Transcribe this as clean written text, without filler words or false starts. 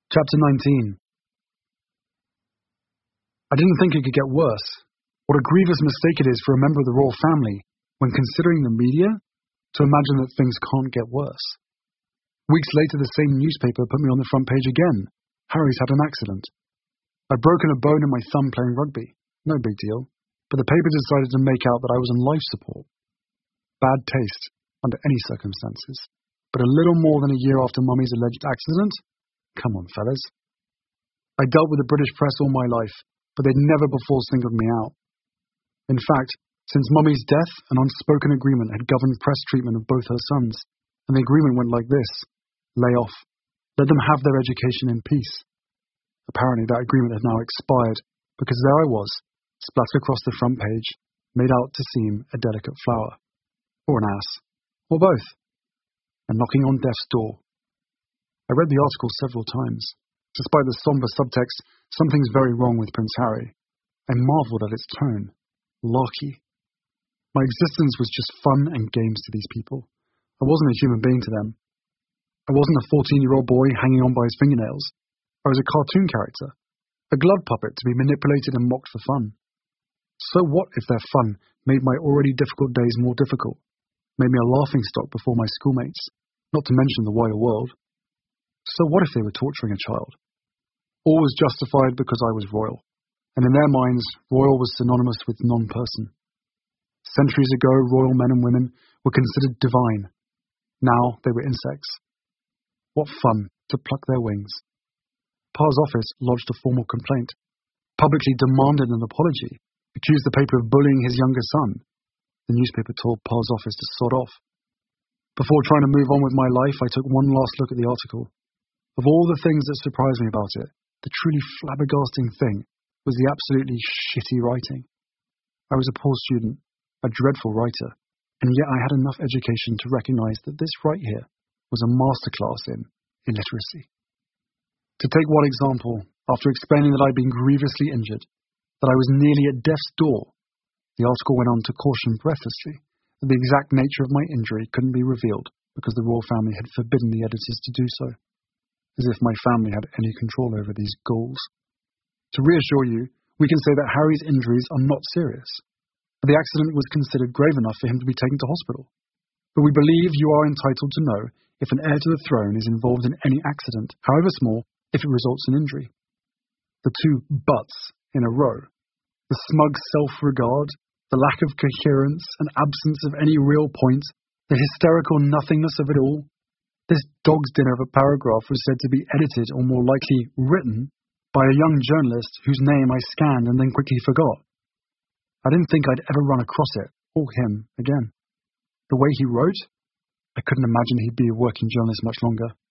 Chapter 19. I didn't think it could get worse. What a grievous mistake it is for a member of the royal family, when considering the media, to imagine that things can't get worse. Weeks later, the same newspaper put me on the front page again. Harry's had an accident. I'd broken a bone in my thumb playing rugby. No big deal. But the paper decided to make out that I was on life support. Bad taste, under any circumstances. But a little more than a year after Mummy's alleged accident? Come on, fellas. I dealt with the British press all my life, but they'd never before singled me out. In fact, since Mummy's death, an unspoken agreement had governed press treatment of both her sons, and the agreement went like this: lay off. Let them have their education in peace. Apparently that agreement had now expired, because there I was, splattered across the front page, made out to seem a delicate flower. Or an ass. Or both. And knocking on death's door. I read the article several times. Despite the somber subtext, something's very wrong with Prince Harry. I marveled at its tone. Larky. My existence was just fun and games to these people. I wasn't a human being to them. I wasn't a 14-year-old boy hanging on by his fingernails. I was a cartoon character. A glove puppet to be manipulated and mocked for fun. So what if their fun made my already difficult days more difficult? Made me a laughingstock before my schoolmates, not to mention the wider world. So what if they were torturing a child? All was justified because I was royal, and in their minds, royal was synonymous with non-person. Centuries ago, royal men and women were considered divine. Now they were insects. What fun to pluck their wings. Parr's office lodged a formal complaint, publicly demanded an apology, accused the paper of bullying his younger son. The newspaper told Parr's office to sod off. Before trying to move on with my life, I took one last look at the article. Of all the things that surprised me about it, the truly flabbergasting thing was the absolutely shitty writing. I was a poor student, a dreadful writer, and yet I had enough education to recognize that this right here was a masterclass in illiteracy. To take one example, after explaining that I'd been grievously injured, that I was nearly at death's door, the article went on to caution breathlessly that the exact nature of my injury couldn't be revealed because the royal family had forbidden the editors to do so. As if my family had any control over these ghouls. To reassure you, we can say that Harry's injuries are not serious. The accident was considered grave enough for him to be taken to hospital. But we believe you are entitled to know if an heir to the throne is involved in any accident, however small, if it results in injury. The two buts in a row. The smug self-regard, the lack of coherence and absence of any real point, the hysterical nothingness of it all. This dog's dinner of a paragraph was said to be edited, or more likely written, by a young journalist whose name I scanned and then quickly forgot. I didn't think I'd ever run across it, or him, again. The way he wrote, I couldn't imagine he'd be a working journalist much longer.